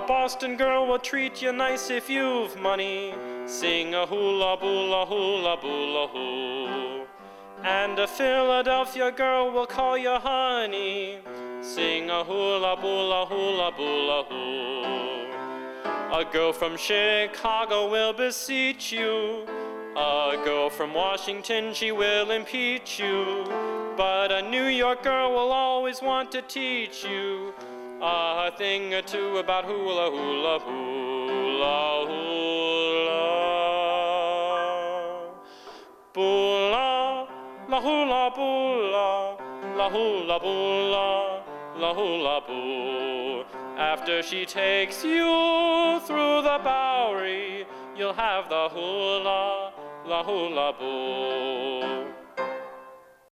Boston girl will treat you nice if you've money. Sing a hula boola hula boola hoo. And a Philadelphia girl will call you honey. Sing a hula boola hula boola hoo. A girl from Chicago will beseech you. A girl from Washington, she will impeach you. But a New York girl will always want to teach you a thing or two about hula hula hula hula. Boola, la hula boola, la hula boola, la hula boo. After she takes you through the Bowery, you'll have the hula, la hula boo.